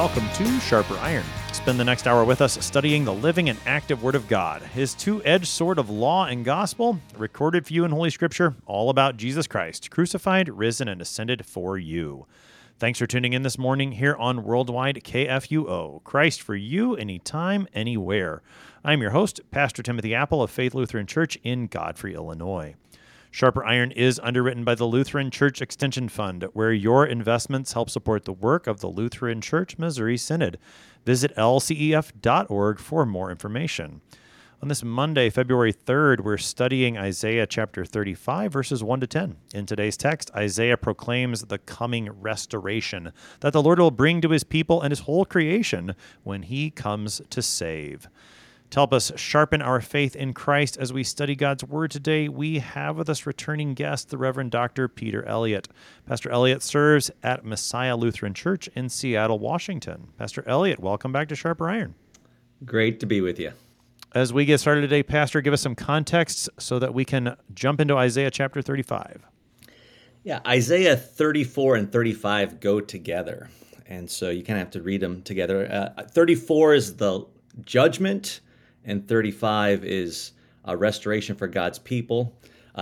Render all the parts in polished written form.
welcome to Sharper Iron. Spend the next hour with us studying the living and active Word of God, His two-edged sword of law and gospel, recorded for you in Holy Scripture, all about Jesus Christ, crucified, risen, and ascended for you. Thanks for tuning in this morning here on Worldwide KFUO, Christ for you, anytime, anywhere. I'm your host, Pastor Timothy Apple of Faith Lutheran Church in Godfrey, Illinois. Sharper Iron is underwritten by the Lutheran Church Extension Fund, where your investments help support the work of the Lutheran Church Missouri Synod. Visit lcef.org for more information. On this Monday, February 3rd, we're studying Isaiah chapter 35, verses 1 to 10. In today's text, Isaiah proclaims the coming restoration that the Lord will bring to his people and his whole creation when he comes to save. To help us sharpen our faith in Christ as we study God's Word today, we have with us returning guest, the Reverend Dr. Peter Elliott. Pastor Elliott serves at Messiah Lutheran Church in Seattle, Washington. Pastor Elliott, welcome back to Sharper Iron. Great to be with you. As we get started today, Pastor, give us some context so that we can jump into Isaiah chapter 35. Yeah, Isaiah 34 and 35 go together, and so you kind of have to read them together. 34 is the judgment, and 35 is a restoration for God's people.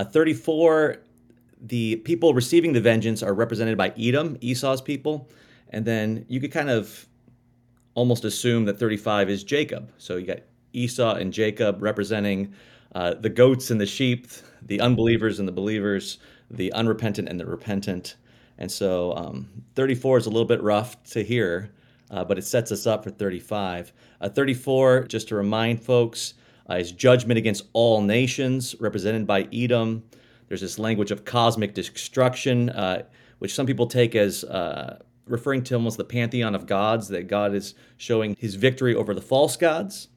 34, the people receiving the vengeance are represented by Edom, Esau's people, and then you could kind of almost assume that 35 is Jacob. So you got Esau and Jacob representing the goats and the sheep, the unbelievers and the believers, the unrepentant and the repentant. And so 34 is a little bit rough to hear, but it sets us up for 35. 34, just to remind folks, is judgment against all nations, represented by Edom. There's this language of cosmic destruction, which some people take as referring to almost the pantheon of gods, that God is showing his victory over the false gods.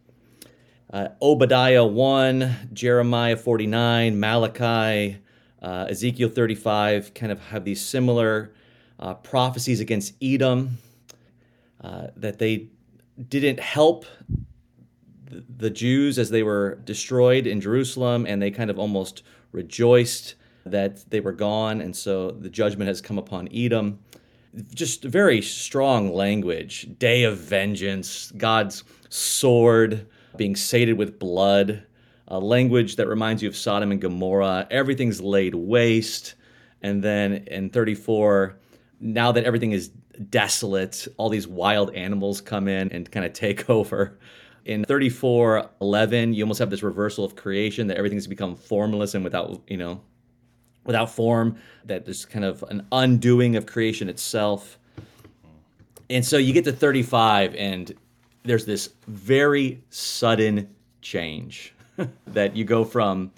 Obadiah 1, Jeremiah 49, Malachi, Ezekiel 35 kind of have these similar prophecies against Edom, that they didn't help the Jews as they were destroyed in Jerusalem, and they kind of almost rejoiced that they were gone, and so the judgment has come upon Edom. Just very strong language, day of vengeance, God's sword being sated with blood, a language that reminds you of Sodom and Gomorrah. Everything's laid waste, and then in 34, now that everything is desolate, all these wild animals come in and kind of take over. In 34:11, you almost have this reversal of creation, that everything's become formless and without form, that there's kind of an undoing of creation itself. And so you get to 35, and there's this very sudden change that you go from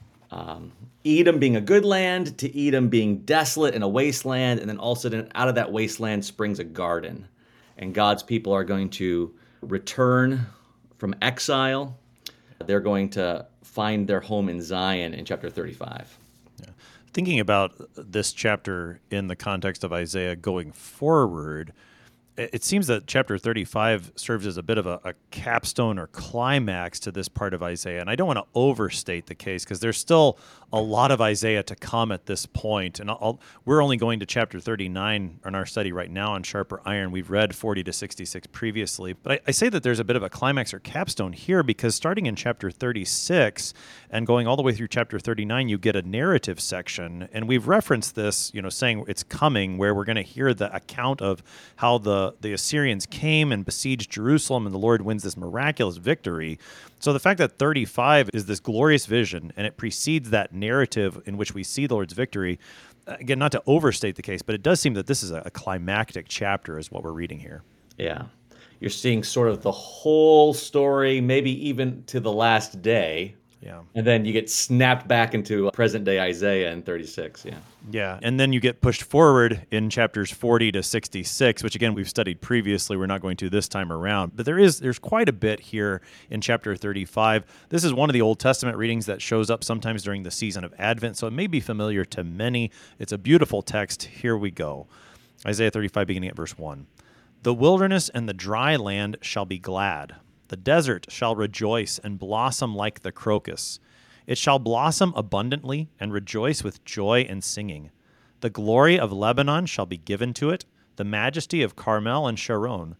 Edom being a good land to Edom being desolate and a wasteland, and then all of a sudden out of that wasteland springs a garden, and God's people are going to return from exile. They're going to find their home in Zion in chapter 35. Yeah. Thinking about this chapter in the context of Isaiah going forward, it seems that chapter 35 serves as a bit of a capstone or climax to this part of Isaiah. And I don't want to overstate the case, because there's still a lot of Isaiah to come at this point. And we're only going to chapter 39 in our study right now on Sharper Iron. We've read 40 to 66 previously. But I say that there's a bit of a climax or capstone here, because starting in chapter 36 and going all the way through chapter 39, you get a narrative section. And we've referenced this, saying it's coming, where we're going to hear the account of how the Assyrians came and besieged Jerusalem, and the Lord wins this miraculous victory. So the fact that 35 is this glorious vision, and it precedes that narrative in which we see the Lord's victory, again, not to overstate the case, but it does seem that this is a climactic chapter is what we're reading here. Yeah. You're seeing sort of the whole story, maybe even to the last day. Yeah. And then you get snapped back into present-day Isaiah in 36, yeah. Yeah, and then you get pushed forward in chapters 40 to 66, which, again, we've studied previously. We're not going to this time around. But there's quite a bit here in chapter 35. This is one of the Old Testament readings that shows up sometimes during the season of Advent, so it may be familiar to many. It's a beautiful text. Here we go. Isaiah 35, beginning at verse 1. The wilderness and the dry land shall be glad. The desert shall rejoice and blossom like the crocus. It shall blossom abundantly and rejoice with joy and singing. The glory of Lebanon shall be given to it, the majesty of Carmel and Sharon.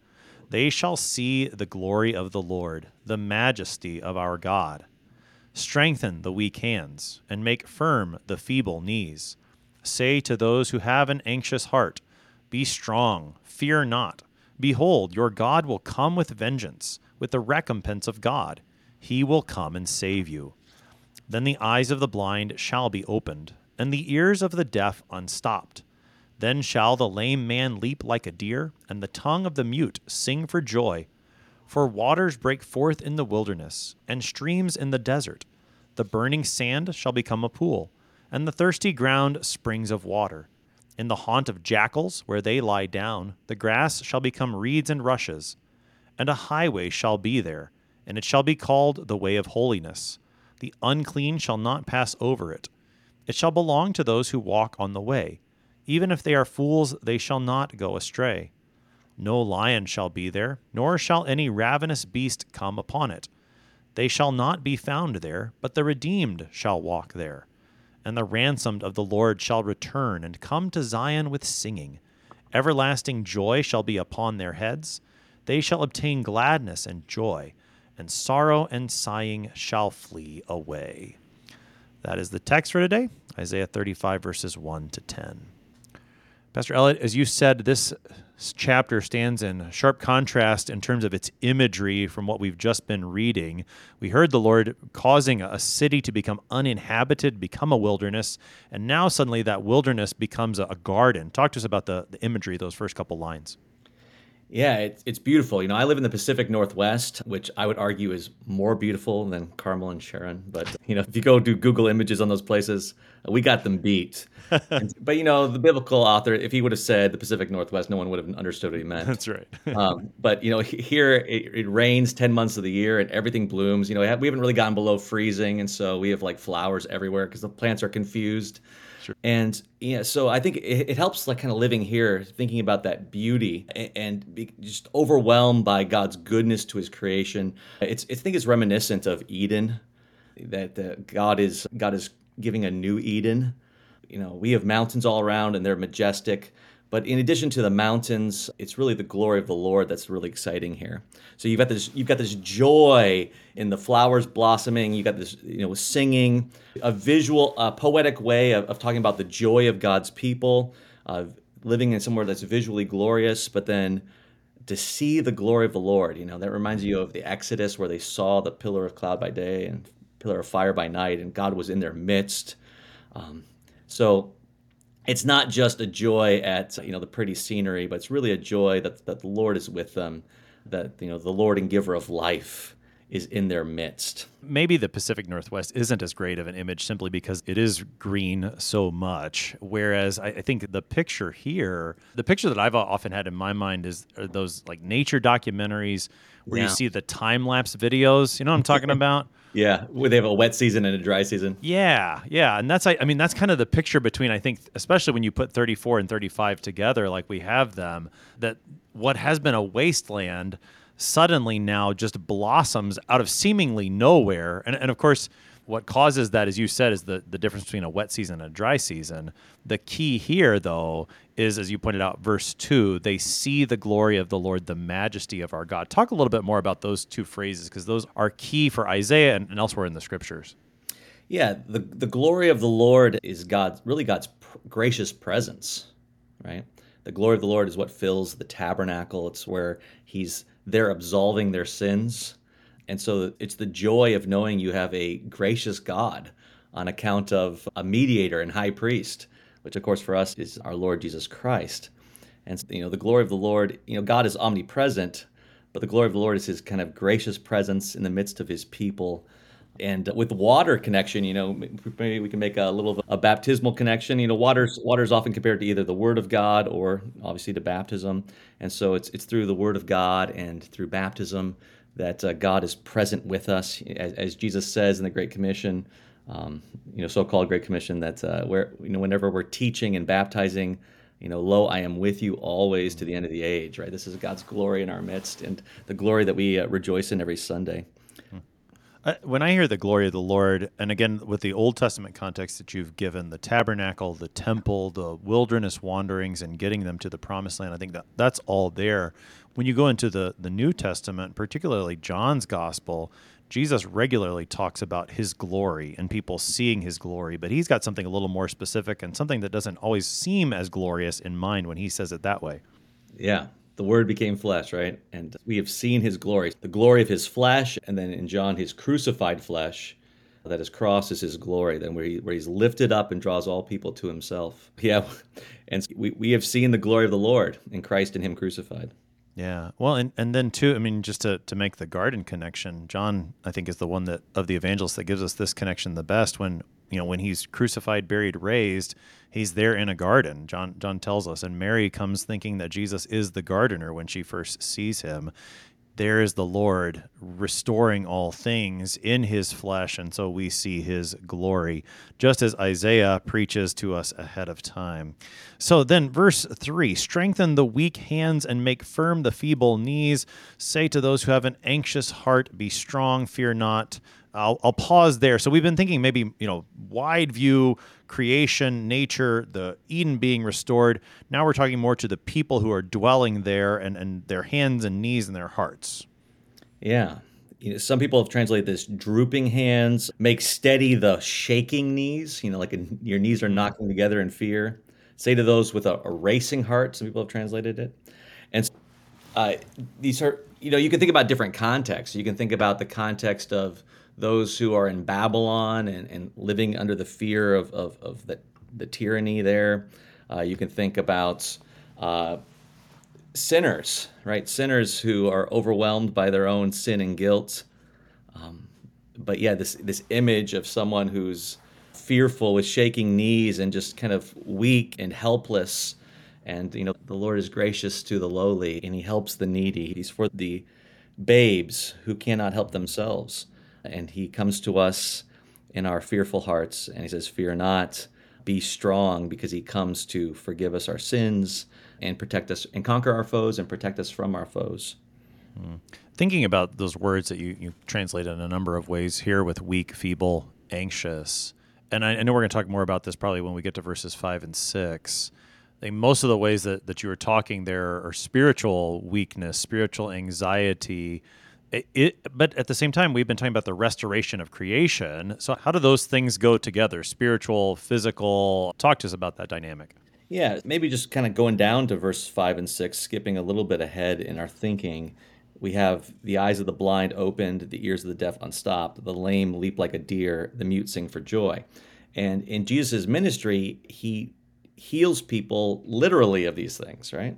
They shall see the glory of the Lord, the majesty of our God. Strengthen the weak hands, and make firm the feeble knees. Say to those who have an anxious heart, Be strong, fear not. Behold, your God will come with vengeance, with the recompense of God. He will come and save you. Then the eyes of the blind shall be opened, and the ears of the deaf unstopped. Then shall the lame man leap like a deer, and the tongue of the mute sing for joy. For waters break forth in the wilderness, and streams in the desert. The burning sand shall become a pool, and the thirsty ground springs of water. In the haunt of jackals, where they lie down, the grass shall become reeds and rushes. And a highway shall be there, and it shall be called the way of holiness. The unclean shall not pass over it. It shall belong to those who walk on the way. Even if they are fools, they shall not go astray. No lion shall be there, nor shall any ravenous beast come upon it. They shall not be found there, but the redeemed shall walk there. And the ransomed of the Lord shall return and come to Zion with singing. Everlasting joy shall be upon their heads. They shall obtain gladness and joy, and sorrow and sighing shall flee away. That is the text for today, Isaiah 35, verses 1 to 10. Pastor Elliott, as you said, this chapter stands in sharp contrast in terms of its imagery from what we've just been reading. We heard the Lord causing a city to become uninhabited, become a wilderness, and now suddenly that wilderness becomes a garden. Talk to us about the imagery of those first couple lines. Yeah, it's beautiful. I live in the Pacific Northwest, which I would argue is more beautiful than Carmel and Sharon. But, if you go do Google images on those places, we got them beat. But, the biblical author, if he would have said the Pacific Northwest, no one would have understood what he meant. That's right. But, here it rains 10 months of the year and everything blooms. We haven't really gotten below freezing. And so we have like flowers everywhere because the plants are confused. Sure. And so I think it helps like kind of living here, thinking about that beauty and be just overwhelmed by God's goodness to his creation. I think it's reminiscent of Eden, that God is giving a new Eden. We have mountains all around and they're majestic. But in addition to the mountains, it's really the glory of the Lord that's really exciting here. So you've got this joy in the flowers blossoming. You've got this, singing, a visual, poetic way of talking about the joy of God's people, living in somewhere that's visually glorious. But then to see the glory of the Lord, that reminds you of the Exodus where they saw the pillar of cloud by day and pillar of fire by night, and God was in their midst. So it's not just a joy at the pretty scenery, but it's really a joy that the Lord is with them, that the Lord and giver of life is in their midst. Maybe the Pacific Northwest isn't as great of an image simply because it is green so much, whereas I think the picture here, the picture that I've often had in my mind is those like nature documentaries where you see the time-lapse videos. You know what I'm talking about? Yeah, where they have a wet season and a dry season. Yeah, and that's that's kind of the picture between, I think, especially when you put 34 and 35 together like we have them, that what has been a wasteland suddenly now just blossoms out of seemingly nowhere. And of course, what causes that, as you said, is the difference between a wet season and a dry season. The key here, though, is, as you pointed out, verse 2, they see the glory of the Lord, the majesty of our God. Talk a little bit more about those two phrases, because those are key for Isaiah and elsewhere in the Scriptures. Yeah, the glory of the Lord is God's gracious presence, right? The glory of the Lord is what fills the tabernacle. It's where he's there absolving their sins. And so it's the joy of knowing you have a gracious God on account of a mediator and high priest, which of course for us is our Lord Jesus Christ. And the glory of the Lord, God is omnipresent, but the glory of the Lord is his kind of gracious presence in the midst of his people. And with water connection, maybe we can make a little of a baptismal connection. Water is often compared to either the Word of God or obviously to baptism. And so it's through the Word of God and through baptism that God is present with us, as Jesus says in the Great Commission, so-called Great Commission, that whenever we're teaching and baptizing, lo, I am with you always to the end of the age, right? This is God's glory in our midst and the glory that we rejoice in every Sunday. When I hear the glory of the Lord, and again, with the Old Testament context that you've given, the tabernacle, the temple, the wilderness wanderings, and getting them to the promised land, I think that that's all there. When you go into the New Testament, particularly John's gospel, Jesus regularly talks about his glory and people seeing his glory, but he's got something a little more specific and something that doesn't always seem as glorious in mind when he says it that way. Yeah, the Word became flesh, right? And we have seen his glory, the glory of his flesh, and then in John, his crucified flesh, that his cross is his glory, then where he's lifted up and draws all people to himself. Yeah, and we have seen the glory of the Lord in Christ and him crucified. Yeah. Well, and then too, I mean, just to make the garden connection, John, I think, is the one that of the evangelists that gives us this connection the best when, when he's crucified, buried, raised, he's there in a garden. John tells us, and Mary comes thinking that Jesus is the gardener when she first sees him. There is the Lord restoring all things in his flesh, and so we see his glory, just as Isaiah preaches to us ahead of time. So then, verse 3, strengthen the weak hands and make firm the feeble knees. Say to those who have an anxious heart, be strong, fear not. I'll pause there. So we've been thinking maybe, wide view, creation, nature, the Eden being restored. Now we're talking more to the people who are dwelling there and their hands and knees and their hearts. Yeah. Some people have translated this drooping hands, make steady the shaking knees, your knees are knocking together in fear. Say to those with a racing heart, some people have translated it. And these are, you can think about different contexts. You can think about the context of those who are in Babylon and living under the fear of the tyranny there. You can think about sinners, right? Sinners who are overwhelmed by their own sin and guilt. But yeah, this image of someone who's fearful with shaking knees and just kind of weak and helpless. And, the Lord is gracious to the lowly and he helps the needy. He's for the babes who cannot help themselves. And he comes to us in our fearful hearts and he says, fear not, be strong, because he comes to forgive us our sins and protect us and conquer our foes and protect us from our foes. Thinking about those words that you translate in a number of ways here with weak, feeble, anxious. And I know we're going to talk more about this probably when we get to verses 5 and 6. I think most of the ways that you were talking there are spiritual weakness, spiritual anxiety. But at the same time, we've been talking about the restoration of creation. So how do those things go together? Spiritual, physical? Talk to us about that dynamic. Yeah, maybe just kind of going down to verse 5 and 6, skipping a little bit ahead in our thinking. We have the eyes of the blind opened, the ears of the deaf unstopped, the lame leap like a deer, the mute sing for joy. And in Jesus' ministry, he heals people literally of these things, right?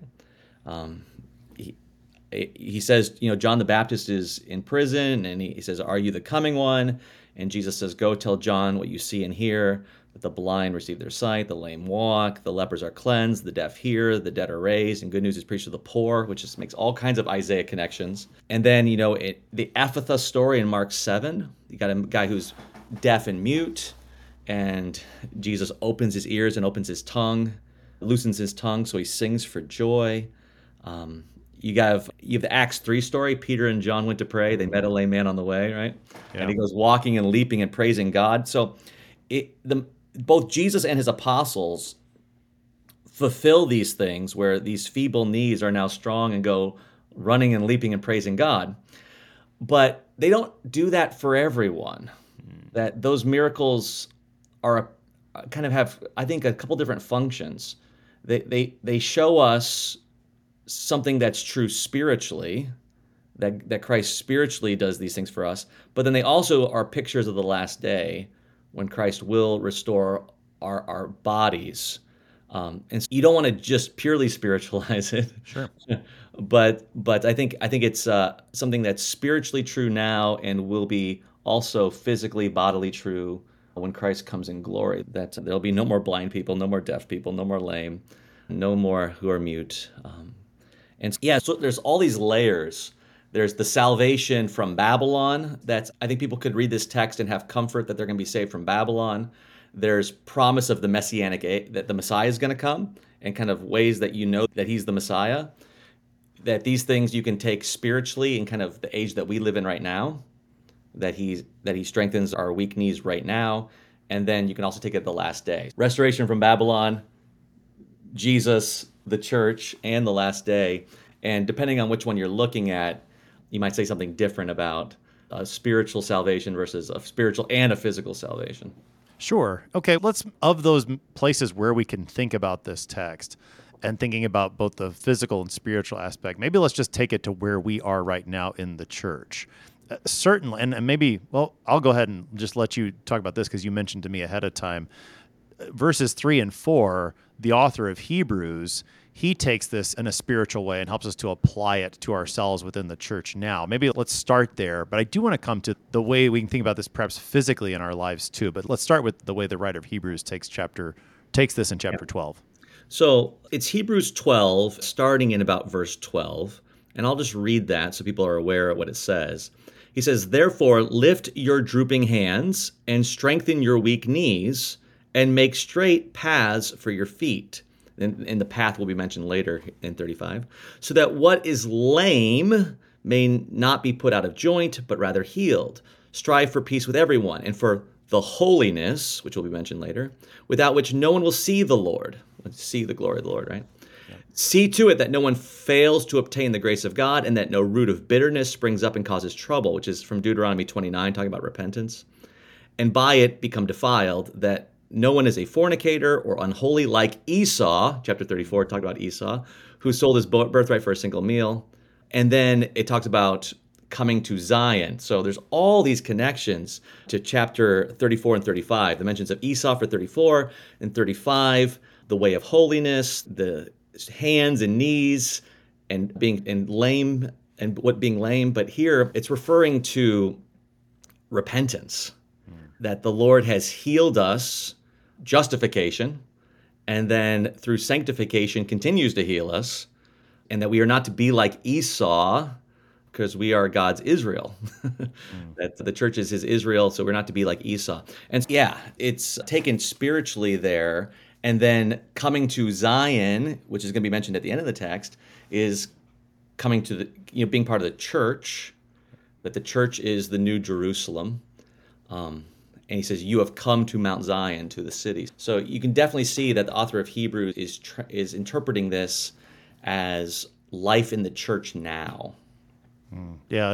He says, John the Baptist is in prison, and he says, are you the coming one? And Jesus says, go tell John what you see and hear, that the blind receive their sight, the lame walk, the lepers are cleansed, the deaf hear, the dead are raised, and good news is preached to the poor, which just makes all kinds of Isaiah connections. And then, the Ephatha story in Mark 7, you got a guy who's deaf and mute, and Jesus opens his ears and opens his tongue, loosens his tongue, so he sings for joy. You have the Acts 3 story. Peter and John went to pray. They met a lame man on the way, right? Yeah. And he goes walking and leaping and praising God. So both Jesus and his apostles fulfill these things where these feeble knees are now strong and go running and leaping and praising God. But they don't do that for everyone. That those miracles are kind of have, I think, a couple different functions. They show us something that's true spiritually, that Christ spiritually does these things for us, but then they also are pictures of the last day when Christ will restore our bodies. And so you don't want to just purely spiritualize it. Sure. But I think it's something that's spiritually true now and will be also physically, bodily true when Christ comes in glory. That there'll be no more blind people, no more deaf people, no more lame, no more who are mute. So there's all these layers. There's the salvation from Babylon. I think people could read this text and have comfort that they're going to be saved from Babylon. There's promise of the messianic age, that the Messiah is going to come, and kind of ways that that he's the Messiah. That these things you can take spiritually in kind of the age that we live in right now. that he strengthens our weak knees right now. And then you can also take it the last day. Restoration from Babylon, Jesus, the church, and the last day. And depending on which one you're looking at, you might say something different about a spiritual salvation versus a spiritual and a physical salvation. Sure. Okay, let's, of those places where we can think about this text and thinking about both the physical and spiritual aspect, maybe let's just take it to where we are right now in the church. Certainly, and maybe, well, I'll go ahead and just let you talk about this because you mentioned to me ahead of time. Verses 3 and 4, the author of Hebrews, he takes this in a spiritual way and helps us to apply it to ourselves within the church now. Maybe let's start there, but I do want to come to the way we can think about this perhaps physically in our lives too. But let's start with the way the writer of Hebrews takes this in chapter 12. So it's Hebrews 12, starting in about verse 12. And I'll just read that so people are aware of what it says. He says, "Therefore, lift your drooping hands and strengthen your weak knees and make straight paths for your feet." And the path will be mentioned later in 35. "So that what is lame may not be put out of joint, but rather healed. Strive for peace with everyone and for the holiness," which will be mentioned later, "without which no one will see the Lord." Let's see the glory of the Lord, right? "See to it that no one fails to obtain the grace of God and that no root of bitterness springs up and causes trouble," which is from Deuteronomy 29, talking about repentance. "And by it become defiled, that no one is a fornicator or unholy like Esau," chapter 34, talked about Esau, "who sold his birthright for a single meal." And then it talks about coming to Zion. So there's all these connections to chapter 34 and 35. The mentions of Esau for 34 and 35, the way of holiness, the hands and knees, and being lame, and what being lame. But here it's referring to repentance, that the Lord has healed us, justification, and then through sanctification continues to heal us, and that we are not to be like Esau because we are God's Israel. That the church is his Israel, so we're not to be like Esau. And yeah, it's taken spiritually there. And then coming to Zion, which is going to be mentioned at the end of the text, is coming to being part of the church, that the church is the new Jerusalem. And he says, "You have come to Mount Zion, to the city." So you can definitely see that the author of Hebrews is interpreting this as life in the church now. Yeah,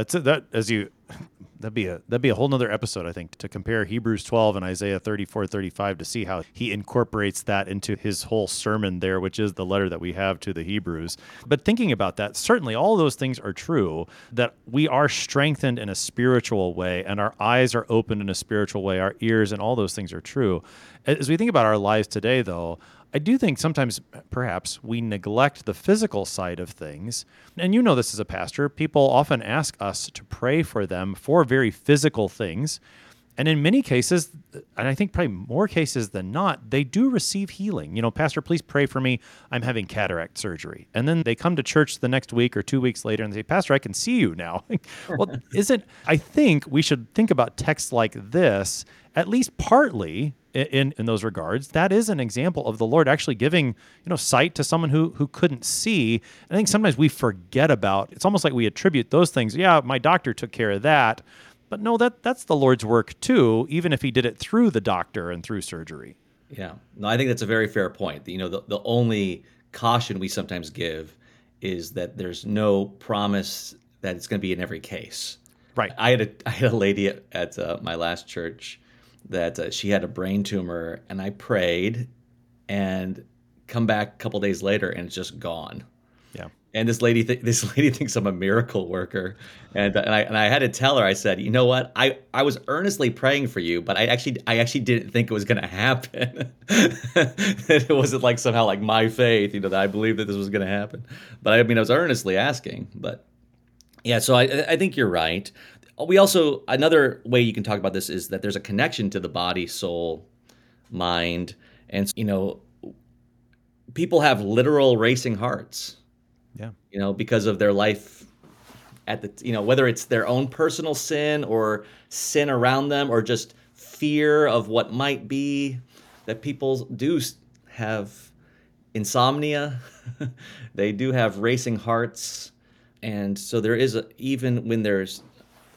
that'd be a whole nother episode, I think, to compare Hebrews 12 and Isaiah 34, 35 to see how he incorporates that into his whole sermon there, which is the letter that we have to the Hebrews. But thinking about that, certainly all those things are true, that we are strengthened in a spiritual way and our eyes are opened in a spiritual way, our ears and all those things are true. As we think about our lives today, though, I do think sometimes perhaps we neglect the physical side of things. And you know this as a pastor. People often ask us to pray for them for very physical things. And in many cases, and I think probably more cases than not, they do receive healing. "Pastor, please pray for me. I'm having cataract surgery." And then they come to church the next week or 2 weeks later and they say, "Pastor, I can see you now." Well, I think we should think about texts like this, at least partly, in those regards. That is an example of the Lord actually giving, sight to someone who couldn't see. I think sometimes we forget about, it's almost like we attribute those things. Yeah, my doctor took care of that. But no, that's the Lord's work too, even if he did it through the doctor and through surgery. Yeah. No, I think that's a very fair point. The only caution we sometimes give is that there's no promise that it's going to be in every case. Right. I had a lady at my last church that she had a brain tumor, and I prayed, and come back a couple days later, and it's just gone. Yeah. And this lady thinks I'm a miracle worker, and I had to tell her. I said, "You know what? I was earnestly praying for you, but I actually didn't think it was going to happen. It wasn't like somehow like my faith, that I believed that this was going to happen. But I was earnestly asking. But yeah, so I think you're right. We also, another way you can talk about this is that there's a connection to the body, soul, mind, and people have literal racing hearts. Yeah. Because of their life at the, whether it's their own personal sin or sin around them or just fear of what might be, that people do have insomnia. They do have racing hearts. And so there is even when there's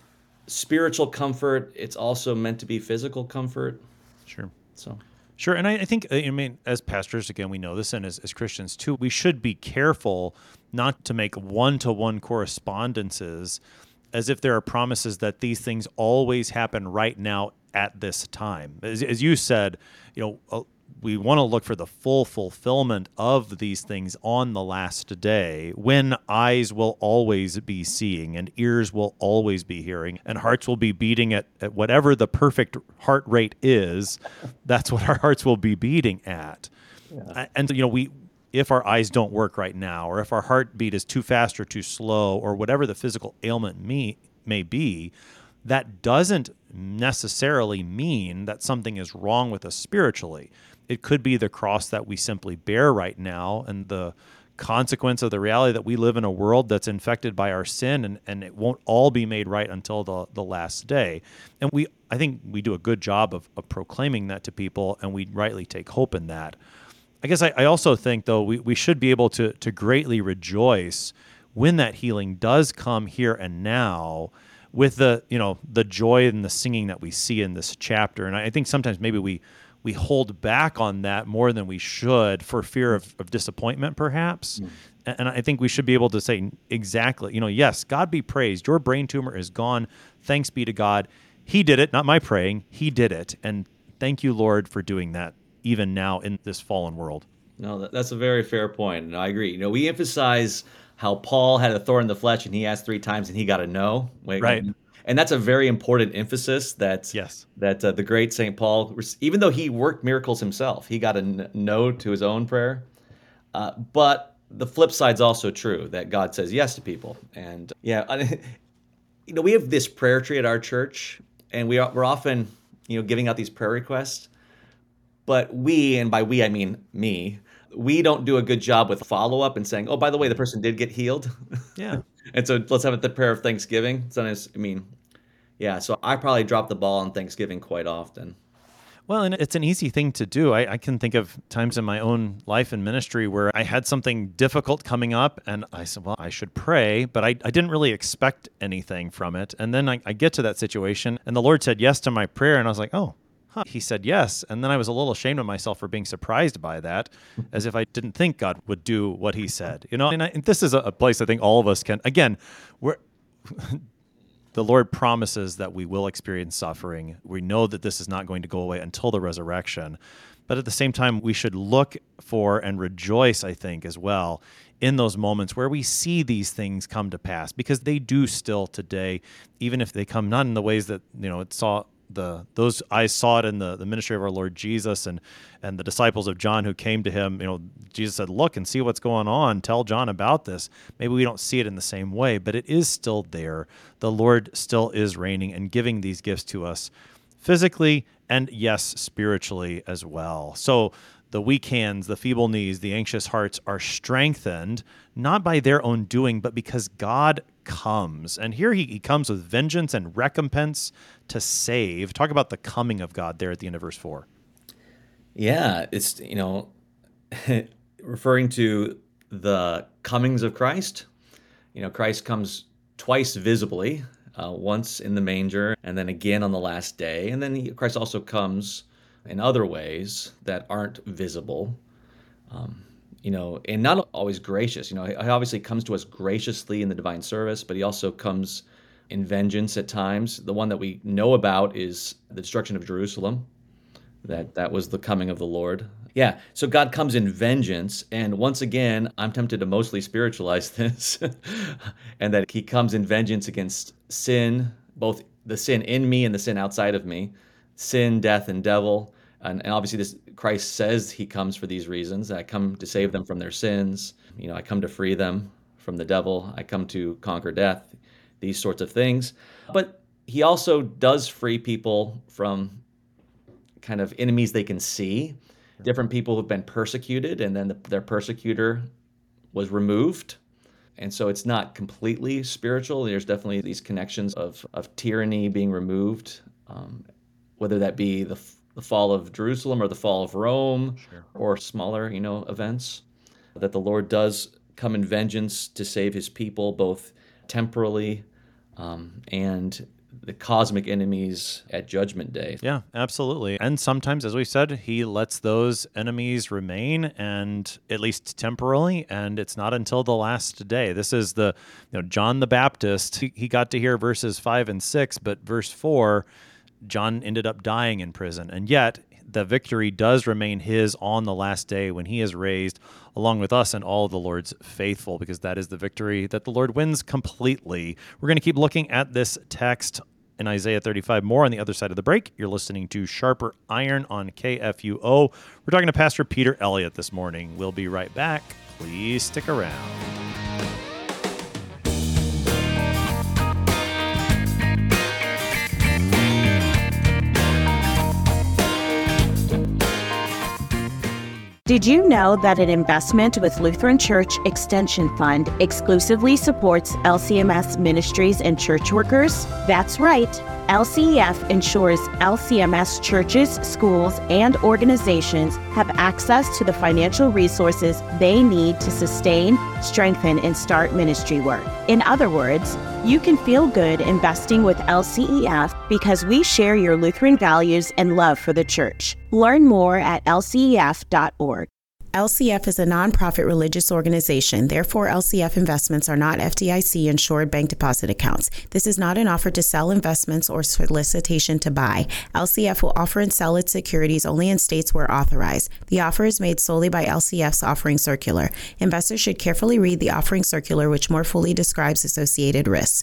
spiritual comfort. It's also meant to be physical comfort. Sure. So, Sure. And I think, I mean, as pastors, again, we know this, and as Christians too, we should be careful not to make one-to-one correspondences as if there are promises that these things always happen right now at this time. As you said, we want to look for the full fulfillment of these things on the last day, when eyes will always be seeing and ears will always be hearing and hearts will be beating at whatever the perfect heart rate is. That's what our hearts will be beating at. Yeah. And if our eyes don't work right now, or if our heartbeat is too fast or too slow, or whatever the physical ailment may be, that doesn't necessarily mean that something is wrong with us spiritually. It could be the cross that we simply bear right now, and the consequence of the reality that we live in a world that's infected by our sin, and it won't all be made right until the last day. And I think we do a good job of proclaiming that to people, and we rightly take hope in that. I guess I also think, though, we should be able to greatly rejoice when that healing does come here and now, with the joy and the singing that we see in this chapter. And I think sometimes maybe we hold back on that more than we should for fear of disappointment, perhaps. And I think we should be able to say exactly, yes, God be praised. Your brain tumor is gone. Thanks be to God. He did it, not my praying. He did it. And thank you, Lord, for doing that, even now in this fallen world. No, that's a very fair point. And I agree. We emphasize how Paul had a thorn in the flesh and he asked 3 times and he got a no. Right. And that's a very important emphasis that the great St. Paul, even though he worked miracles himself, he got a no to his own prayer. But the flip side's also true, that God says yes to people. And we have this prayer tree at our church, and we're often, giving out these prayer requests. But and by we I mean me, we don't do a good job with follow-up and saying, oh, by the way, the person did get healed. Yeah. And so let's have the prayer of Thanksgiving. Sometimes, so I probably drop the ball on Thanksgiving quite often. Well, and it's an easy thing to do. I can think of times in my own life and ministry where I had something difficult coming up, and I said, well, I should pray, but I didn't really expect anything from it. And then I get to that situation, and the Lord said yes to my prayer, and I was like, oh, He said yes. And then I was a little ashamed of myself for being surprised by that, as if I didn't think God would do what He said. And this is a place I think all of us can, again, the Lord promises that we will experience suffering. We know that this is not going to go away until the resurrection. But at the same time, we should look for and rejoice, I think, as well, in those moments where we see these things come to pass, because they do still today, even if they come not in the ways that, those eyes saw it in the ministry of our Lord Jesus and the disciples of John who came to him. Jesus said, look and see what's going on. Tell John about this. Maybe we don't see it in the same way, but it is still there. The Lord still is reigning and giving these gifts to us physically and, yes, spiritually as well. So the weak hands, the feeble knees, the anxious hearts are strengthened, not by their own doing, but because God comes. And here he comes with vengeance and recompense to save. Talk about the coming of God there at the end of verse 4. Yeah, it's, referring to the comings of Christ. Christ comes twice visibly, once in the manger and then again on the last day. And then Christ also comes in other ways that aren't visible, and not always gracious. He obviously comes to us graciously in the divine service, but he also comes in vengeance at times. The one that we know about is the destruction of Jerusalem. That was the coming of the Lord. Yeah, so God comes in vengeance, and once again, I'm tempted to mostly spiritualize this, and that he comes in vengeance against sin, both the sin in me and the sin outside of me, sin, death, and devil. And obviously, Christ says he comes for these reasons. I come to save them from their sins. I come to free them from the devil. I come to conquer death, these sorts of things. But he also does free people from kind of enemies they can see, different people who've been persecuted, and then their persecutor was removed. And so it's not completely spiritual. There's definitely these connections of tyranny being removed, whether that be the fall of Jerusalem or the fall of Rome, or smaller, events, that the Lord does come in vengeance to save his people, both temporally and the cosmic enemies at Judgment Day. Yeah, absolutely. And sometimes, as we said, he lets those enemies remain, and at least temporarily, and it's not until the last day. This is John the Baptist. He got to hear verses 5 and 6, but verse 4, John ended up dying in prison. And yet, the victory does remain his on the last day when he is raised along with us and all of the Lord's faithful, because that is the victory that the Lord wins completely. We're going to keep looking at this text in Isaiah 35 more on the other side of the break. You're listening to Sharper Iron on KFUO. We're talking to Pastor Peter Elliott this morning. We'll be right back. Please stick around. Did you know that an investment with Lutheran Church Extension Fund exclusively supports LCMS ministries and church workers? That's right. LCEF ensures LCMS churches, schools, and organizations have access to the financial resources they need to sustain, strengthen, and start ministry work. In other words, you can feel good investing with LCEF because we share your Lutheran values and love for the church. Learn more at lcef.org. LCF is a nonprofit religious organization. Therefore, LCF investments are not FDIC-insured bank deposit accounts. This is not an offer to sell investments or solicitation to buy. LCF will offer and sell its securities only in states where authorized. The offer is made solely by LCF's offering circular. Investors should carefully read the offering circular, which more fully describes associated risks.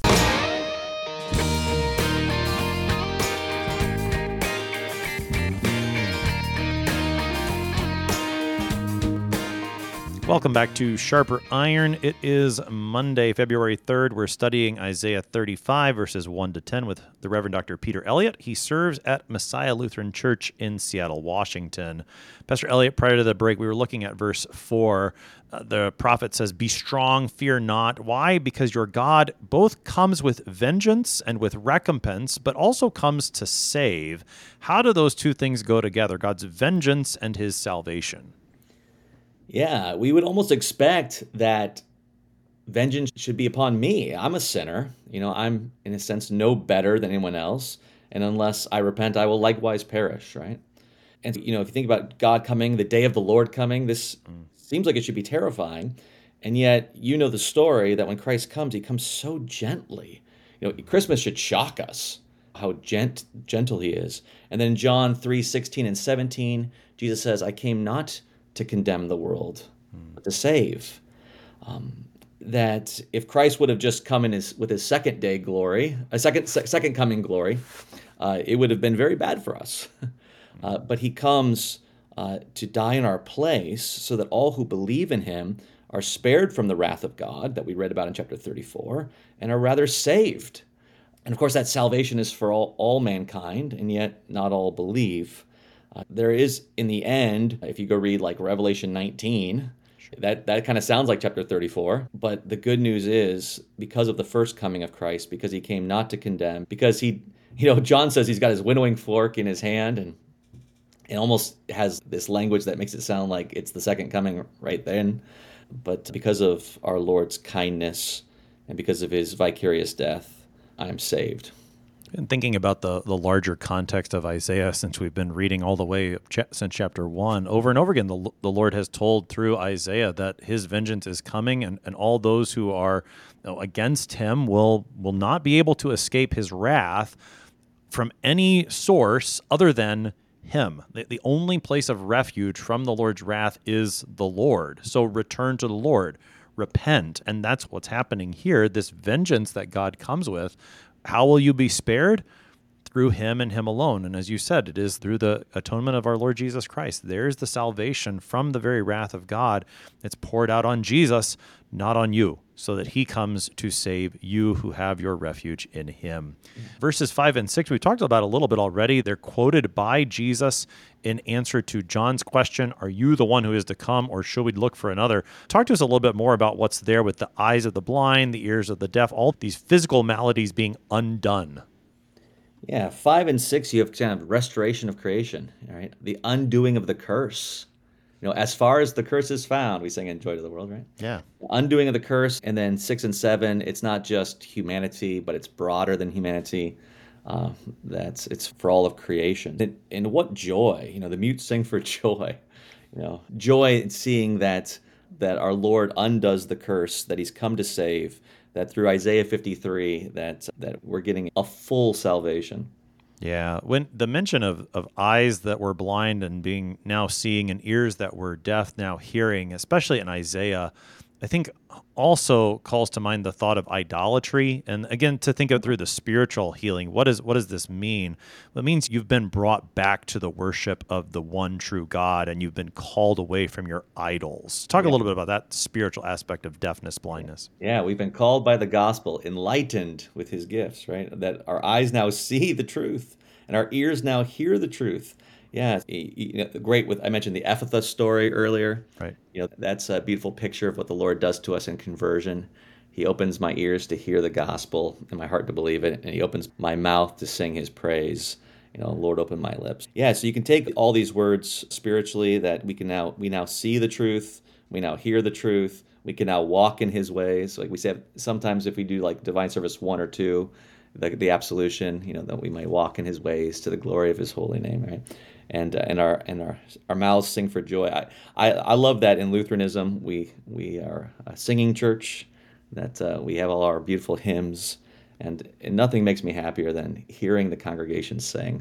Welcome back to Sharper Iron. It is Monday, February 3rd. We're studying Isaiah 35, verses 1 to 10 with the Reverend Dr. Peter Elliott. He serves at Messiah Lutheran Church in Seattle, Washington. Pastor Elliott, prior to the break, we were looking at verse 4. The prophet says, "Be strong, fear not." Why? Because your God both comes with vengeance and with recompense, but also comes to save. How do those two things go together, God's vengeance and his salvation? Yeah, we would almost expect that vengeance should be upon me. I'm a sinner. I'm, in a sense, no better than anyone else. And unless I repent, I will likewise perish, right? And, if you think about God coming, the day of the Lord coming, this seems like it should be terrifying. And yet, the story that when Christ comes, he comes so gently. Christmas should shock us, how gentle he is. And then John 3:16 and 17, Jesus says, "I came not to condemn the world, but to save." That if Christ would have just come with his second day glory, a second coming glory, it would have been very bad for us. But he comes to die in our place so that all who believe in him are spared from the wrath of God that we read about in chapter 34 and are rather saved. And of course, that salvation is for all mankind, and yet not all believe. There is, in the end, if you go read like Revelation 19, that kind of sounds like chapter 34. But the good news is, because of the first coming of Christ, because he came not to condemn, because John says he's got his winnowing fork in his hand, and it almost has this language that makes it sound like it's the second coming right then. But because of our Lord's kindness and because of his vicarious death, I am saved. And thinking about the larger context of Isaiah, since we've been reading all the way since chapter 1, over and over again, the Lord has told through Isaiah that his vengeance is coming, and all those who are against him will not be able to escape his wrath from any source other than him. The only place of refuge from the Lord's wrath is the Lord. So return to the Lord, repent, and that's what's happening here, this vengeance that God comes with. How will you be spared? Through him and him alone. And as you said, it is through the atonement of our Lord Jesus Christ. There's the salvation from the very wrath of God. It's poured out on Jesus, not on you, so that he comes to save you who have your refuge in him. Verses 5 and 6, we talked about a little bit already. They're quoted by Jesus in answer to John's question, "Are you the one who is to come, or should we look for another?" Talk to us a little bit more about what's there with the eyes of the blind, the ears of the deaf, all these physical maladies being undone. Yeah, 5 and 6, you have kind of restoration of creation, all right? The undoing of the curse. As far as the curse is found, we sing in Joy to the World, right? Yeah. The undoing of the curse. And then 6 and 7, it's not just humanity, but it's broader than humanity. It's for all of creation. And what joy, the mute sing for joy, joy in seeing that our Lord undoes the curse that he's come to save, that through Isaiah 53, that we're getting a full salvation. Yeah, when the mention of eyes that were blind and being now seeing and ears that were deaf now hearing, especially in Isaiah, I think also calls to mind the thought of idolatry. And again, to think of through the spiritual healing, what does this mean? Well, it means you've been brought back to the worship of the one true God, and you've been called away from your idols. Talk a little bit about that spiritual aspect of deafness, blindness. Yeah, we've been called by the gospel, enlightened with his gifts, right? That our eyes now see the truth and our ears now hear the truth. Yeah, great. I mentioned the Ephphatha story earlier. Right. That's a beautiful picture of what the Lord does to us in conversion. He opens my ears to hear the gospel and my heart to believe it, and he opens my mouth to sing his praise. Lord, open my lips. Yeah, so you can take all these words spiritually that we now see the truth, we now hear the truth, we can now walk in his ways. Like we said, sometimes if we do like divine service 1 or 2, the absolution, that we might walk in his ways to the glory of his holy name, right? And our mouths sing for joy. I love that in Lutheranism we are a singing church, that we have all our beautiful hymns, and nothing makes me happier than hearing the congregation sing.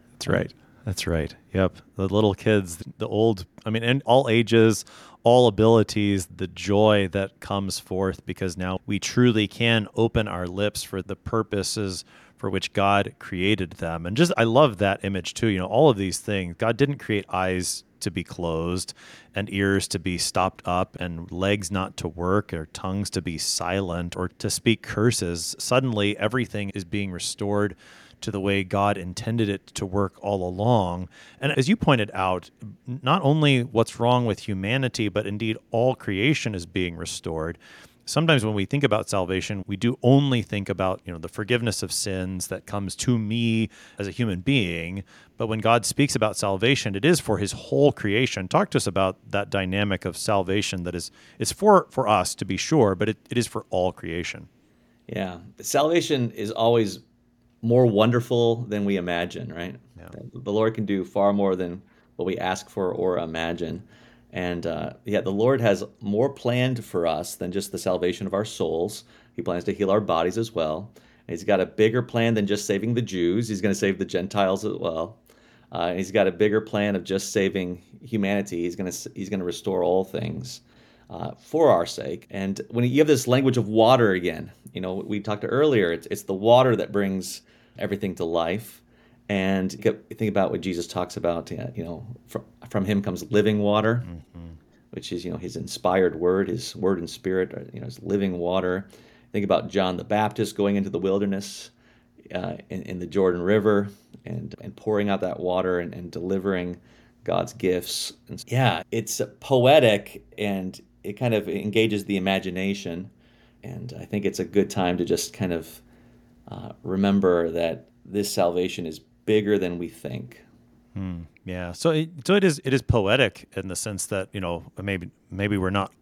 That's right. Yep. The little kids, the old, and all ages, all abilities, the joy that comes forth because now we truly can open our lips for the purposes for which God created them. And I love that image too. All of these things, God didn't create eyes to be closed and ears to be stopped up and legs not to work or tongues to be silent or to speak curses. Suddenly everything is being restored to the way God intended it to work all along. And as you pointed out, not only what's wrong with humanity, but indeed all creation is being restored. Sometimes when we think about salvation, we do only think about, the forgiveness of sins that comes to me as a human being. But when God speaks about salvation, it is for his whole creation. Talk to us about that dynamic of salvation that it's for us, to be sure, but it is for all creation. Yeah. Salvation is always more wonderful than we imagine, right? Yeah. The Lord can do far more than what we ask for or imagine. And the Lord has more planned for us than just the salvation of our souls. He plans to heal our bodies as well. And he's got a bigger plan than just saving the Jews. He's going to save the Gentiles as well. He's got a bigger plan of just saving humanity. He's going to restore all things for our sake. And when you have this language of water again, we talked earlier, it's the water that brings everything to life. And think about what Jesus talks about, from him comes living water, which is, his inspired word, his word and spirit, his living water. Think about John the Baptist going into the wilderness in the Jordan River and pouring out that water and delivering God's gifts. And it's poetic and it kind of engages the imagination. And I think it's a good time to just kind of remember that this salvation is bigger than we think. Yeah. So it is poetic in the sense that, maybe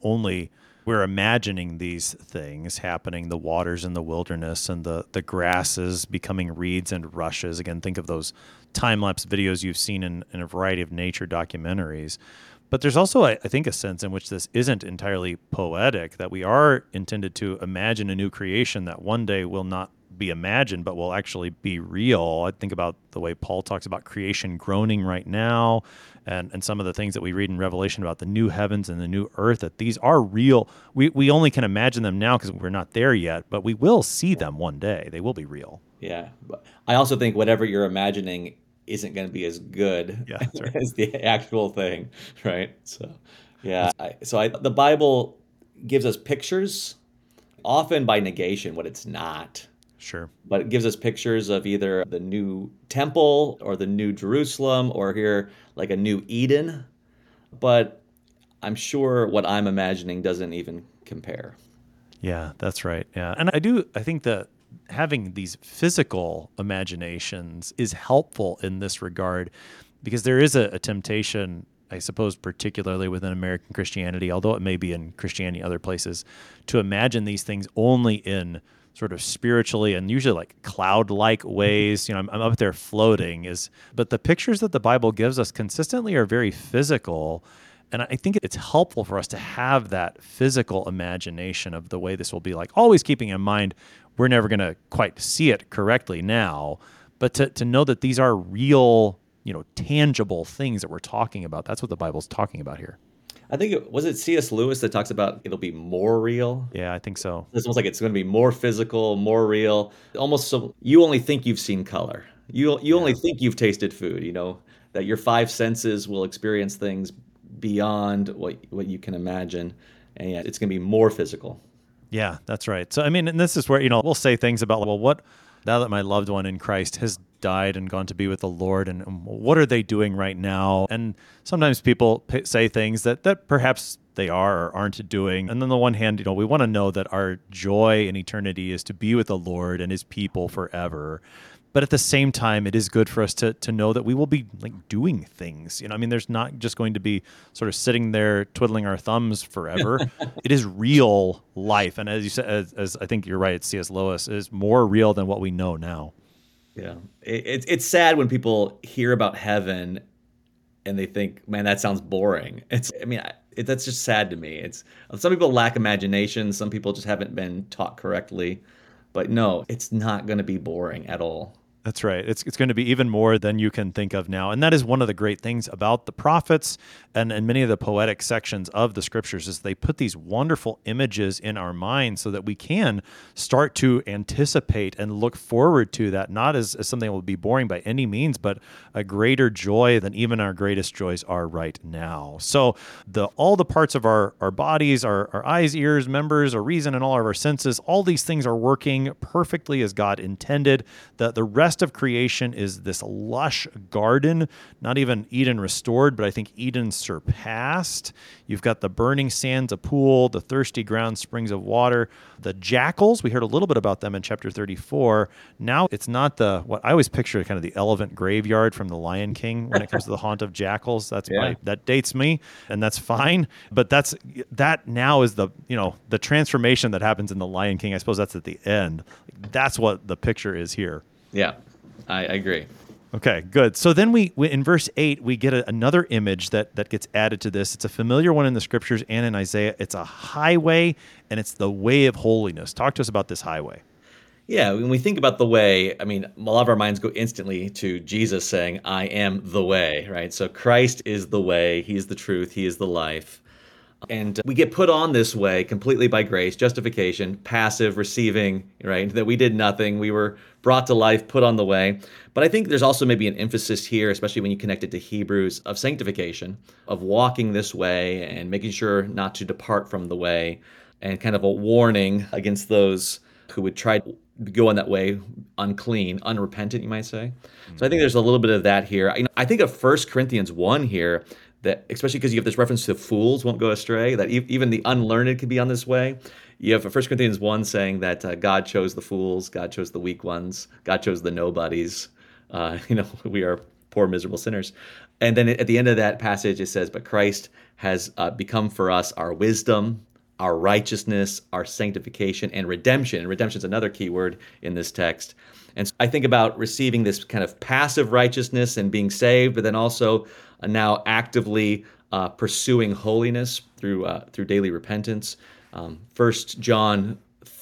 we're imagining these things happening, the waters in the wilderness and the grasses becoming reeds and rushes. Again, think of those time-lapse videos you've seen in a variety of nature documentaries. But there's also, I think, a sense in which this isn't entirely poetic, that we are intended to imagine a new creation that one day will not be imagined, but will actually be real. I think about the way Paul talks about creation groaning right now, and some of the things that we read in Revelation about the new heavens and the new earth, that these are real. We only can imagine them now because we're not there yet, but we will see them one day. They will be real. Yeah. But I also think whatever you're imagining isn't going to be as good as the actual thing, right? So, the Bible gives us pictures, often by negation, what it's not. Sure. But it gives us pictures of either the new temple or the new Jerusalem or here like a new Eden. But I'm sure what I'm imagining doesn't even compare. Yeah, that's right. Yeah. And I think that having these physical imaginations is helpful in this regard because there is a temptation, I suppose, particularly within American Christianity, although it may be in Christianity other places, to imagine these things only in sort of spiritually and usually like cloud-like ways. I'm up there floating. But the pictures that the Bible gives us consistently are very physical. And I think it's helpful for us to have that physical imagination of the way this will be like, always keeping in mind we're never going to quite see it correctly now, but to know that these are real, tangible things that we're talking about. That's what the Bible's talking about here. I think was it C.S. Lewis that talks about it'll be more real? Yeah, I think so. It's almost like it's going to be more physical, more real. Almost so you only think you've seen color. You only think you've tasted food. That your five senses will experience things beyond what you can imagine, and yet it's going to be more physical. Yeah, that's right. So and this is where we'll say things about, well, what now that my loved one in Christ has died and gone to be with the Lord, and what are they doing right now? And sometimes people say things that perhaps they are or aren't doing. And on the one hand, we want to know that our joy in eternity is to be with the Lord and his people forever. But at the same time, it is good for us to know that we will be like doing things. There's not just going to be sort of sitting there twiddling our thumbs forever. It is real life. And as you said, as I think you're right, it's C.S. Lewis, is more real than what we know now. Yeah. It's sad when people hear about heaven and they think, man, that sounds boring. That's just sad to me. Some people lack imagination. Some people just haven't been taught correctly. But no, it's not going to be boring at all. That's right. It's going to be even more than you can think of now. And that is one of the great things about the prophets and many of the poetic sections of the scriptures is they put these wonderful images in our minds so that we can start to anticipate and look forward to that, not as something that will be boring by any means, but a greater joy than even our greatest joys are right now. So all the parts of our bodies, our eyes, ears, members, our reason, and all of our senses, all these things are working perfectly as God intended. The rest of creation is this lush garden, not even Eden restored, but I think Eden surpassed. You've got the burning sands, a pool, the thirsty ground, springs of water, the jackals. We heard a little bit about them in chapter 34. Now it's not what I always picture kind of the elephant graveyard from The Lion King when it comes to the haunt of jackals. That dates me, and that's fine. But that now is the transformation that happens in The Lion King. I suppose that's at the end. That's what the picture is here. Yeah, I agree. Okay, good. So then we in verse 8, we get another image that gets added to this. It's a familiar one in the scriptures and in Isaiah. It's a highway, and it's the way of holiness. Talk to us about this highway. Yeah, when we think about the way, a lot of our minds go instantly to Jesus saying, I am the way, right? So Christ is the way. He is the truth. He is the life. And we get put on this way completely by grace, justification, passive, receiving, right? That we did nothing. We were brought to life, put on the way. But I think there's also maybe an emphasis here, especially when you connect it to Hebrews, of sanctification, of walking this way and making sure not to depart from the way, and kind of a warning against those who would try to go on that way unclean, unrepentant, you might say. So I think there's a little bit of that here. I think of 1 Corinthians 1 here, that especially because you have this reference to fools won't go astray, that even the unlearned could be on this way. You have 1 Corinthians 1 saying that God chose the fools, God chose the weak ones, God chose the nobodies. We are poor, miserable sinners. And then at the end of that passage, it says, but Christ has become for us our wisdom, our righteousness, our sanctification, and redemption. And redemption is another key word in this text. And so I think about receiving this kind of passive righteousness and being saved, but then also now actively pursuing holiness through daily repentance. 1 John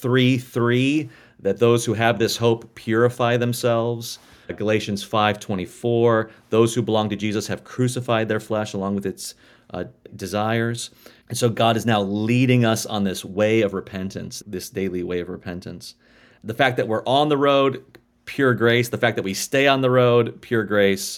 3:3, that those who have this hope purify themselves. Galatians 5:24, those who belong to Jesus have crucified their flesh along with its desires. And so God is now leading us on this way of repentance, this daily way of repentance. The fact that we're on the road, pure grace. The fact that we stay on the road, pure grace.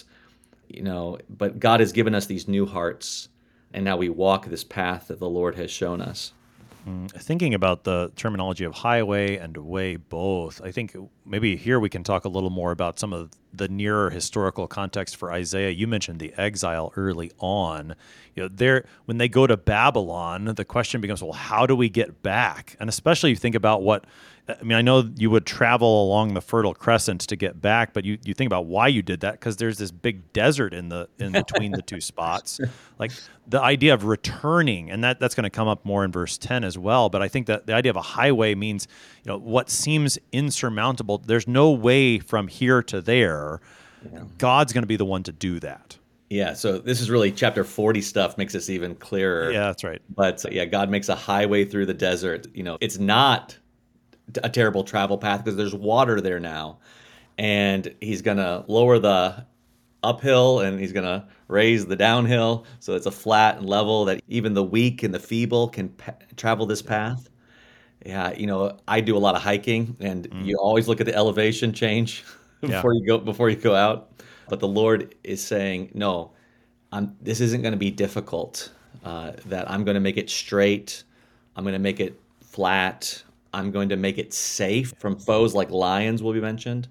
But God has given us these new hearts, and now we walk this path that the Lord has shown us. Thinking about the terminology of highway and way both, I think maybe here we can talk a little more about some of the nearer historical context for Isaiah, you mentioned the exile early on. When they go to Babylon, the question becomes, well, how do we get back? And especially you think about I know you would travel along the Fertile Crescent to get back, but you think about why you did that, because there's this big desert in between the two spots. Like the idea of returning, and that's going to come up more in verse 10 as well. But I think that the idea of a highway means, what seems insurmountable, there's no way from here to there. Yeah. God's going to be the one to do that. Yeah, so this is really chapter 40 stuff, makes this even clearer. Yeah, that's right. But God makes a highway through the desert. It's not a terrible travel path because there's water there now. And he's going to lower the uphill and he's going to raise the downhill. So it's a flat and level that even the weak and the feeble can travel this path. Yeah, I do a lot of hiking, and you always look at the elevation change before you go out. But the Lord is saying, no, this isn't going to be difficult, that I'm going to make it straight. I'm going to make it flat. I'm going to make it safe from foes like lions will be mentioned.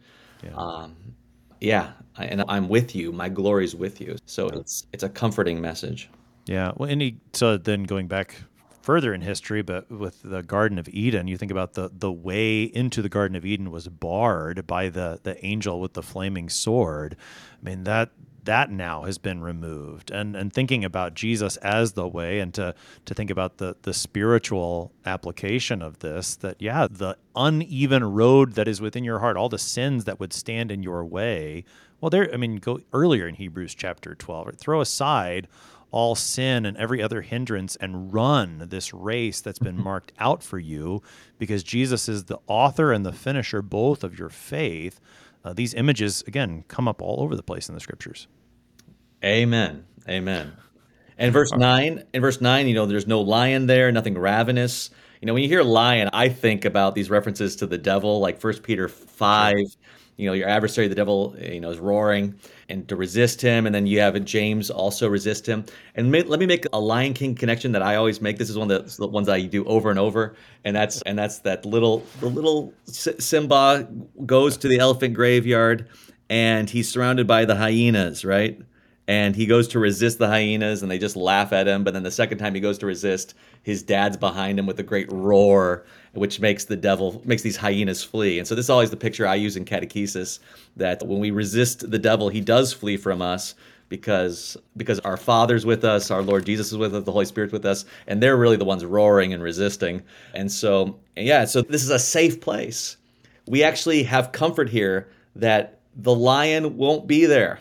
And I'm with you. My glory is with you. So it's a comforting message. Yeah. Well, so then going back further in history, but with the Garden of Eden, you think about the way into the Garden of Eden was barred by the angel with the flaming sword. I mean, that now has been removed. And thinking about Jesus as the way, and to think about the spiritual application of this, that, the uneven road that is within your heart, all the sins that would stand in your way, well, go earlier in Hebrews chapter 12, throw aside all sin and every other hindrance and run this race that's been marked out for you, because Jesus is the author and the finisher both of your faith. These images, again, come up all over the place in the scriptures. Amen. And verse 9, there's no lion there, nothing ravenous. When you hear lion, I think about these references to the devil, like 1 Peter 5. Your adversary, the devil, is roaring, and to resist him. And then you have James also resist him. And let me make a Lion King connection that I always make. This is one of the ones I do over and over. And that's that the little Simba goes to the elephant graveyard, and he's surrounded by the hyenas, right? And he goes to resist the hyenas, and they just laugh at him. But then the second time he goes to resist, his dad's behind him with a great roar, which makes these hyenas flee. And so this is always the picture I use in catechesis, that when we resist the devil, he does flee from us, because our Father's with us, our Lord Jesus is with us, the Holy Spirit's with us, and they're really the ones roaring and resisting. And so this is a safe place. We actually have comfort here that the lion won't be there.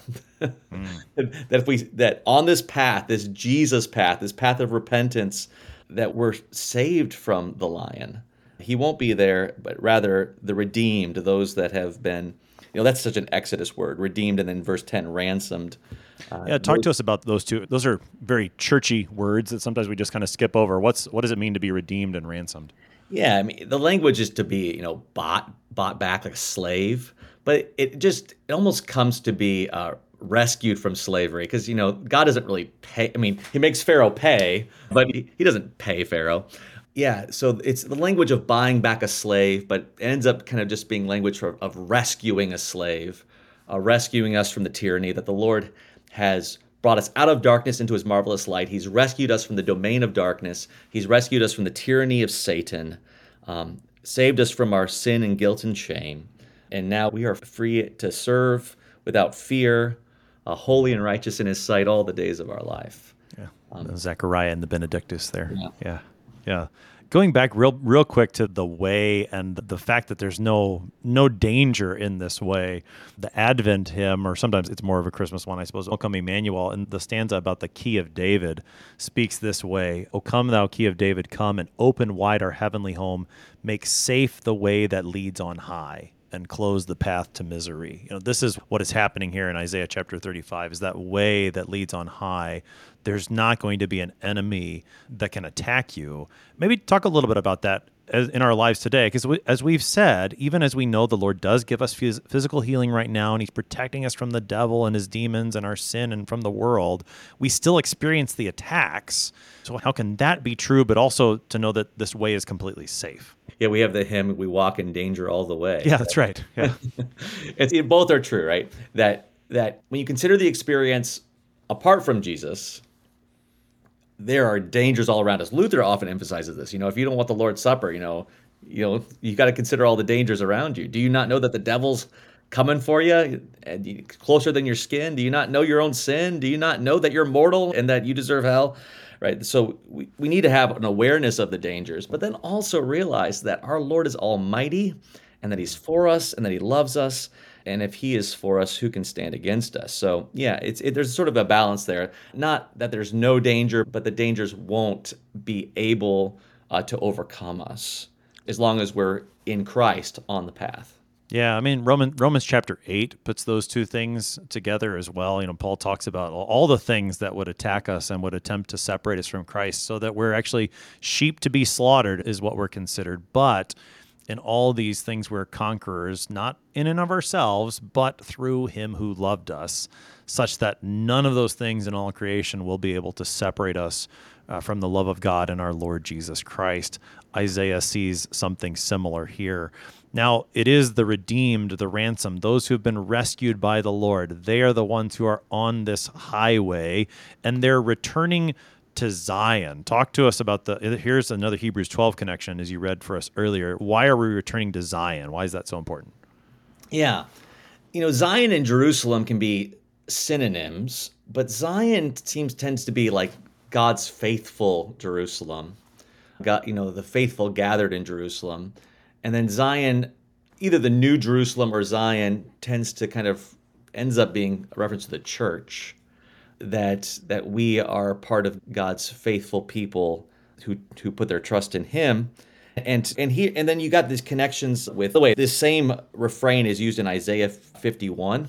That on this path, this Jesus path, this path of repentance, that we're saved from the lion. He won't be there, but rather the redeemed, those that have been, that's such an Exodus word, redeemed, and then verse 10, ransomed. Talk to us about those two. Those are very churchy words that sometimes we just kind of skip over. What does it mean to be redeemed and ransomed? Yeah, the language is to be, bought back like a slave, but it almost comes to be rescued from slavery, because God doesn't really pay. He makes Pharaoh pay, but he doesn't pay Pharaoh. Yeah, so it's the language of buying back a slave, but it ends up kind of just being language of rescuing a slave, rescuing us from the tyranny that the Lord has brought us out of darkness into his marvelous light. He's rescued us from the domain of darkness. He's rescued us from the tyranny of Satan, saved us from our sin and guilt and shame. And now we are free to serve without fear, holy and righteous in his sight all the days of our life. Yeah, Zechariah and the Benedictus there. Yeah. Going back real quick to the way and the fact that there's no danger in this way. The Advent hymn, or sometimes it's more of a Christmas one, I suppose, O Come Emmanuel, and the stanza about the key of David speaks this way: O come, thou key of David, come, and open wide our heavenly home, make safe the way that leads on high, and close the path to misery. This is what is happening here in Isaiah chapter 35, is that way that leads on high. There's not going to be an enemy that can attack you. Maybe talk a little bit about that in our lives today, because as we've said, even as we know the Lord does give us physical healing right now, and he's protecting us from the devil and his demons and our sin and from the world, we still experience the attacks. So how can that be true, but also to know that this way is completely safe? Yeah, we have the hymn, we walk in danger all the way. Yeah, that's right. Yeah. Both are true, right? That when you consider the experience apart from Jesus, there are dangers all around us. Luther often emphasizes this. If you don't want the Lord's Supper, you got to consider all the dangers around you. Do you not know that the devil's coming for you and closer than your skin? Do you not know your own sin? Do you not know that you're mortal and that you deserve hell? Right. So we need to have an awareness of the dangers, but then also realize that our Lord is almighty and that he's for us and that he loves us. And if he is for us, who can stand against us? So yeah, there's sort of a balance there. Not that there's no danger, but the dangers won't be able to overcome us as long as we're in Christ on the path. Yeah, I mean, Romans chapter 8 puts those two things together as well. Paul talks about all the things that would attack us and would attempt to separate us from Christ, so that we're actually sheep to be slaughtered is what we're considered. But in all these things, we're conquerors, not in and of ourselves, but through him who loved us, such that none of those things in all creation will be able to separate us from the love of God and our Lord Jesus Christ. Isaiah sees something similar here. Now, it is the redeemed, the ransomed, those who have been rescued by the Lord. They are the ones who are on this highway, and they're returning to Zion. Talk to us about here's another Hebrews 12 connection, as you read for us earlier. Why are we returning to Zion? Why is that so important? Yeah. Zion and Jerusalem can be synonyms, but Zion tends to be like God's faithful Jerusalem. God, the faithful gathered in Jerusalem. And then Zion, either the New Jerusalem or Zion, ends up being a reference to the church, that we are part of God's faithful people who put their trust in him. And then you got these connections with the way this same refrain is used in Isaiah 51.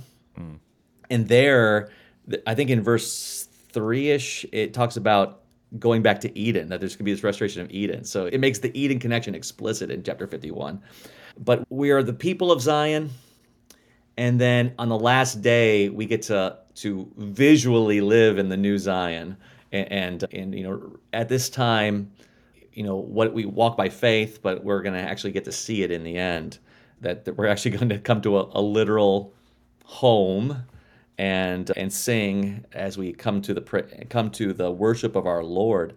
And there, I think in verse 3-ish, it talks about going back to Eden, that there's going to be this restoration of Eden. So it makes the Eden connection explicit in chapter 51. But we are the people of Zion, and then on the last day, we get to visually live in the new Zion. And at this time, what we walk by faith, but we're going to actually get to see it in the end, that we're actually going to come to a literal home and sing as we come to the worship of our Lord.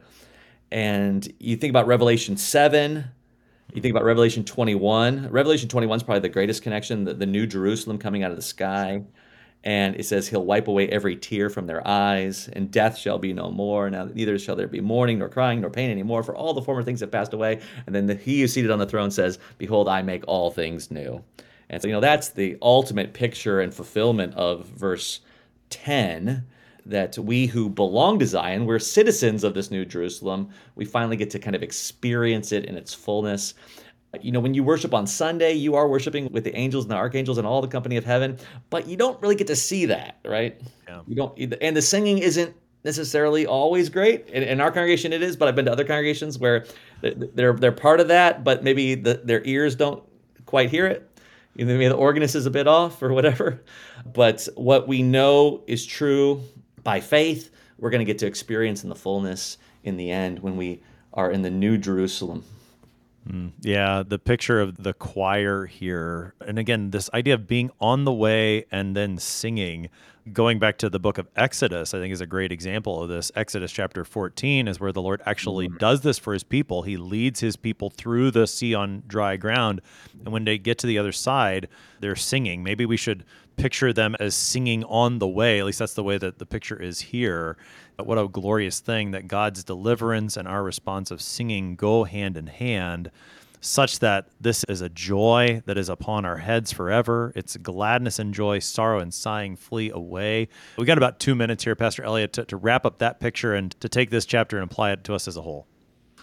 And you think about Revelation 7, you think about Revelation 21. Revelation 21 is probably the greatest connection, the New Jerusalem coming out of the sky. And it says he'll wipe away every tear from their eyes, and death shall be no more. Now neither shall there be mourning, nor crying, nor pain anymore, for all the former things have passed away. And then he who's seated on the throne says, behold, I make all things new. And so, that's the ultimate picture and fulfillment of verse 10, that we who belong to Zion, we're citizens of this New Jerusalem, we finally get to kind of experience it in its fullness. When you worship on Sunday, you are worshiping with the angels and the archangels and all the company of heaven, but you don't really get to see that, right? Yeah. You don't, and the singing isn't necessarily always great. In our congregation it is, but I've been to other congregations where they're part of that, but maybe their ears don't quite hear it. Maybe the organist is a bit off or whatever. But what we know is true by faith, we're going to get to experience in the fullness in the end when we are in the New Jerusalem. Yeah, the picture of the choir here. And again, this idea of being on the way and then singing, going back to the book of Exodus, I think is a great example of this. Exodus chapter 14 is where the Lord actually does this for his people. He leads his people through the sea on dry ground. And when they get to the other side, they're singing. Maybe we should picture them as singing on the way. At least that's the way that the picture is here. But what a glorious thing that God's deliverance and our response of singing go hand in hand, such that this is a joy that is upon our heads forever. It's gladness and joy, sorrow and sighing flee away. We got about 2 minutes here, Pastor Elliott, to wrap up that picture and to take this chapter and apply it to us as a whole.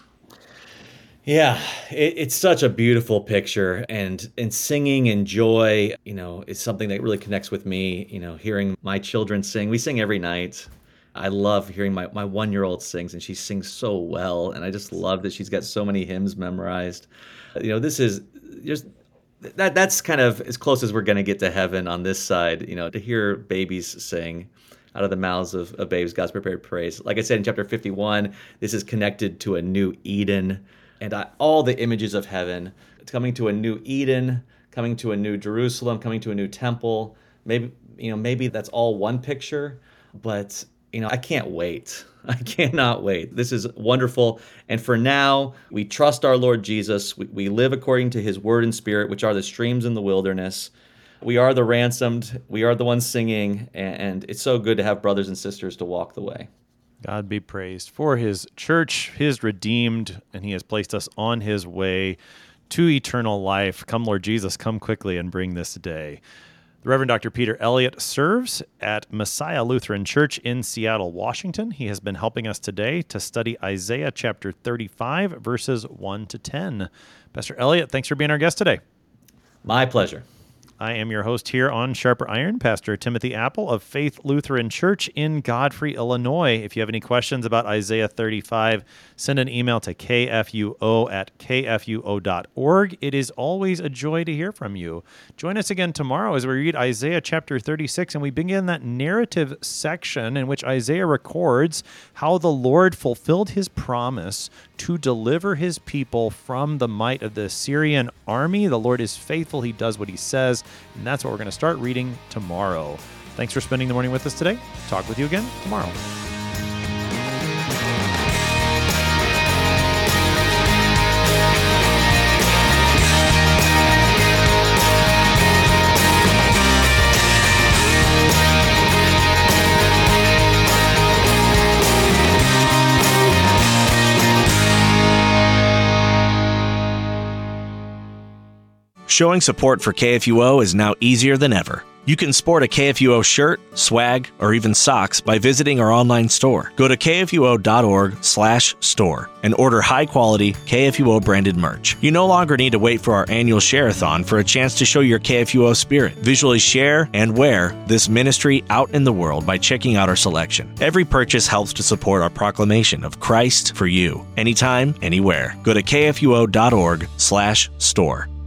Yeah, it's such a beautiful picture, and singing and joy, is something that really connects with me. Hearing my children sing, we sing every night. I love hearing my 1-year-old sings, and she sings so well. And I just love that she's got so many hymns memorized. This is just that's kind of as close as we're going to get to heaven on this side, to hear babies sing out of the mouths of babes, God's prepared praise. Like I said in chapter 51, this is connected to a new Eden and all the images of heaven. It's coming to a new Eden, coming to a new Jerusalem, coming to a new temple. Maybe that's all one picture, but I can't wait. I cannot wait. This is wonderful. And for now, we trust our Lord Jesus. We live according to his word and spirit, which are the streams in the wilderness. We are the ransomed. We are the ones singing. And it's so good to have brothers and sisters to walk the way. God be praised for his church, his redeemed, and he has placed us on his way to eternal life. Come, Lord Jesus, come quickly and bring this day. The Reverend Dr. Peter Elliott serves at Messiah Lutheran Church in Seattle, Washington. He has been helping us today to study Isaiah chapter 35, verses 1 to 10. Pastor Elliott, thanks for being our guest today. My pleasure. I am your host here on Sharper Iron, Pastor Timothy Apple of Faith Lutheran Church in Godfrey, Illinois. If you have any questions about Isaiah 35, send an email to kfuo@kfuo.org. It is always a joy to hear from you. Join us again tomorrow as we read Isaiah chapter 36, and we begin that narrative section in which Isaiah records how the Lord fulfilled his promise to deliver his people from the might of the Assyrian army. The Lord is faithful. He does what he says. And that's what we're going to start reading tomorrow. Thanks for spending the morning with us today. Talk with you again tomorrow. Showing support for KFUO is now easier than ever. You can sport a KFUO shirt, swag, or even socks by visiting our online store. Go to kfuo.org/store and order high-quality KFUO-branded merch. You no longer need to wait for our annual share-a-thon for a chance to show your KFUO spirit. Visually share and wear this ministry out in the world by checking out our selection. Every purchase helps to support our proclamation of Christ for you, anytime, anywhere. Go to kfuo.org/store.